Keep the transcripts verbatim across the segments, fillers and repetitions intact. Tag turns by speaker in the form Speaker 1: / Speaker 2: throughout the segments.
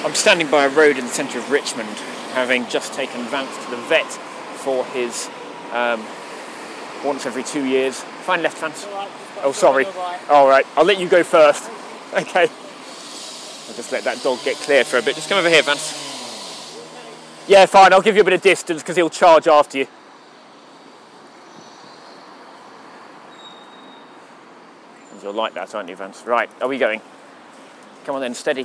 Speaker 1: I'm standing by a road in the centre of Richmond, having just taken Vance to the vet for his um, once every two years. Fine left, Vance.
Speaker 2: Right.
Speaker 1: Oh, sorry. All right, I'll let you go first. Okay. I'll just let that dog get cleared for a bit. Just come over here, Vance. Yeah, fine. I'll give you a bit of distance because he'll charge after you. You'll like that, aren't you, Vance? Right, are we going? Come on then, steady.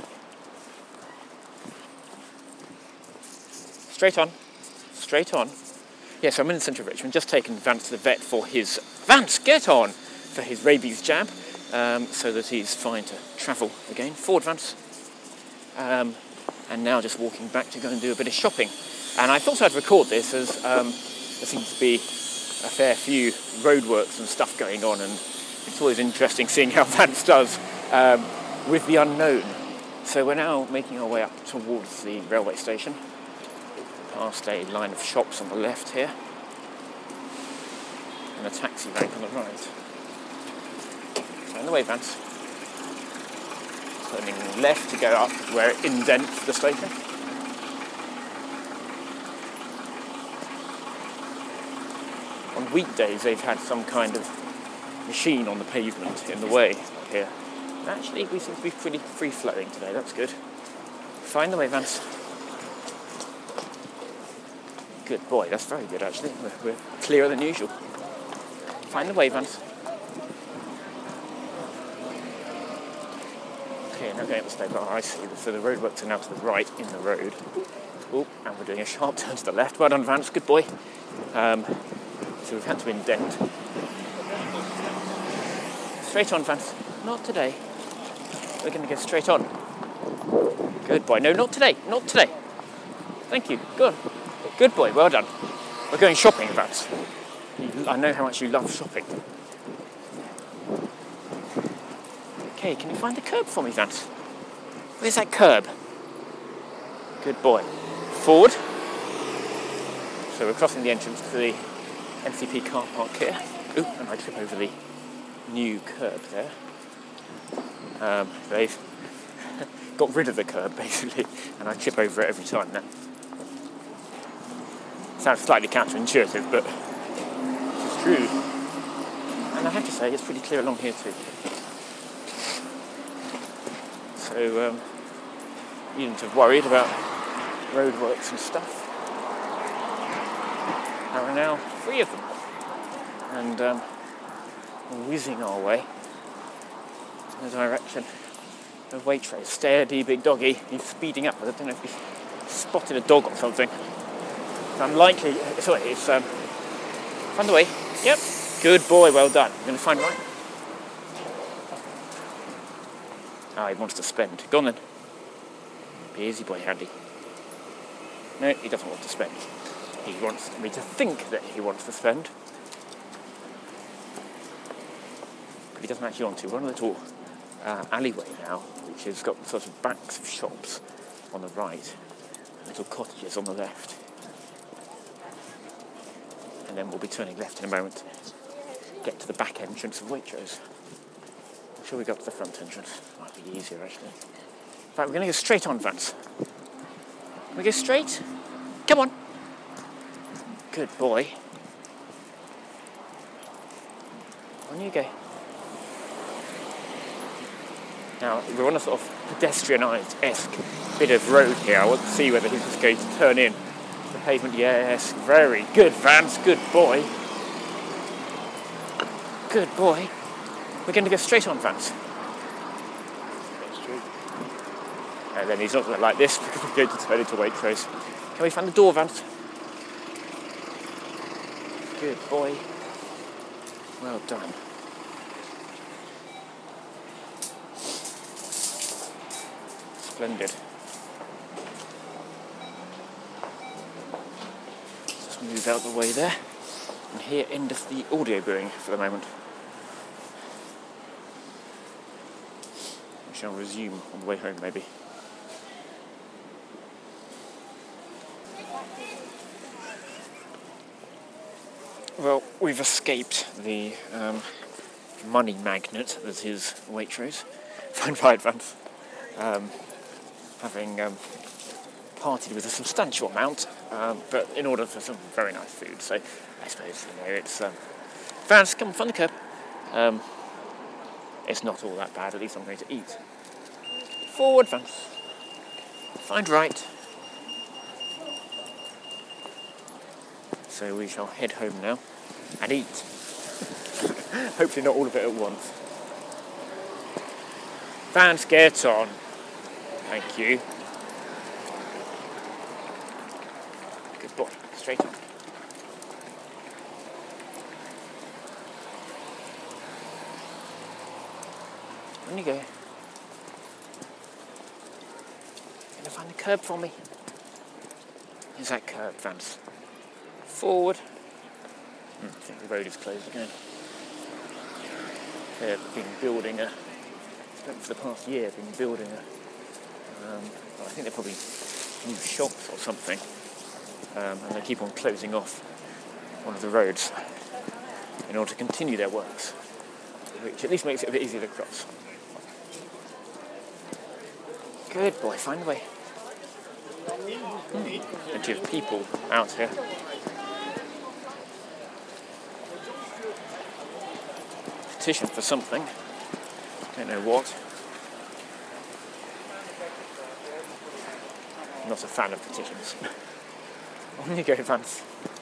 Speaker 1: Straight on. Straight on. Yes, I'm in the centre of Richmond, just taken Vance to the vet for his... Vance, get on! For his rabies jab, um, so that he's fine to travel again. Forward, Vance. Um, and now just walking back to go and do a bit of shopping. And I thought I'd record this as um, there seems to be a fair few roadworks and stuff going on, and it's always interesting seeing how Vance does um, with the unknown. So we're now making our way up towards the railway station, past a line of shops on the left here, and a taxi rank on the right. Turn the way, Vance. Turning left to go up where it indents the station. On weekdays they've had some kind of machine on the pavement in the way here. And actually we seem to be pretty free-flowing today, that's good. Find the way, Vance. Good boy, that's very good actually. We're, we're clearer than usual. Find the way, Vance. Okay, now going up the stairs. Oh, I see. So the roadworks are now to the right in the road. Oh, and we're doing a sharp turn to the left. Well done, Vance, good boy. Um, so we've had to indent. Straight on, Vance. Not today. We're going to go straight on. Good boy. No, not today. Not today. Thank you. Good. Good boy. Well done. We're going shopping, Vance. I know how much you love shopping. Okay, can you find the curb for me, Vance? Where's that curb? Good boy. Forward. So we're crossing the entrance to the N C P car park here. Ooh, and I trip over the new curb there. Um, they've got rid of the curb basically, and I trip over it every time now. Sounds slightly counterintuitive, but it's true. And I have to say, it's pretty clear along here too. So um, you needn't have worried about roadworks and stuff. There are now three of them, and um, we're whizzing our way in the direction of Waitrose. Steady, big doggy. He's speeding up. I don't know if he's spotted a dog or something. It's unlikely. Sorry, it's um, find the way. Yep. Good boy. Well done. You're going to find right. Ah, he wants to spend. Go on then. Be easy, boy, Handy. No, he doesn't want to spend. He wants me to think that he wants to spend. But he doesn't actually want to. We're on a little uh, alleyway now, which has got sort of backs of shops on the right, little cottages on the left. And then we'll be turning left in a moment to get to the back entrance of Waitrose. I'm sure we go up to the front entrance. Might be easier, actually. In fact, we're going to go straight on, Vance. We go straight? Come on. Good boy. On you go. Now, we're on a sort of pedestrianised-esque bit of road here. I want to see whether he's just going to turn in the pavement. Yes, very good, Vance. Good boy. Good boy. We're going to go straight on, Vance. Straight. And then he's not going to like this because we're going to turn into Waitrose. Can we find the door, Vance? Good boy. Well done. Splendid. Just move out the way there. And here ends the audio brewing for the moment. We shall resume on the way home, maybe. Well, we've escaped the um, money magnet that is Waitrose. Fine, fine, Vance. Um, having um, partied with a substantial amount, um, but in order for some very nice food. So I suppose, you know, it's um, Vance, come on, find the curb. Um, it's not all that bad. At least I'm going to eat. Forward, Vance. Find right. So we shall head home now and eat. Hopefully not all of it at once. Vance, get on. Thank you. Good boy. Straight on. On you go. Gonna find the curb for me. Here's that curb, Vance. Forward. Hmm, I think the road is closed again. They've been building a, for the past year, been building a, um, well, I think they're probably new shops or something, um, and they keep on closing off one of the roads in order to continue their works, which at least makes it a bit easier to cross. Good boy, find the way. Hmm, plenty of people out here. Petition for something. Don't know what. I'm not a fan of petitions. On you go, Vance.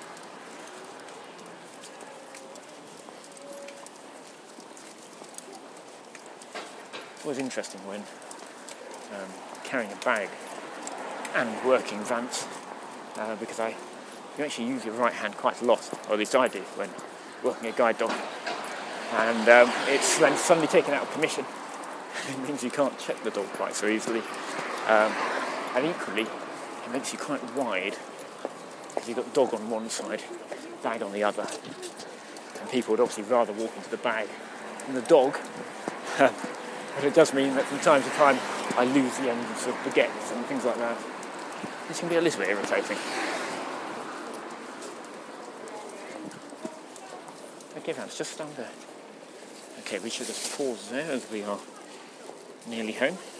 Speaker 1: It's always interesting when um, carrying a bag and working Vance, uh, because I you actually use your right hand quite a lot, or at least I do when working a guide dog. And um, it's then suddenly taken out of commission. It means you can't check the dog quite so easily. Um, and equally, it makes you quite wide, because you've got the dog on one side, bag on the other. And people would obviously rather walk into the bag than the dog. But it does mean that from time to time, I lose the ends of baguettes and things like that. This can be a little bit irritating. Okay, Vance, just stand there. Okay, we should just pause there as we are nearly home.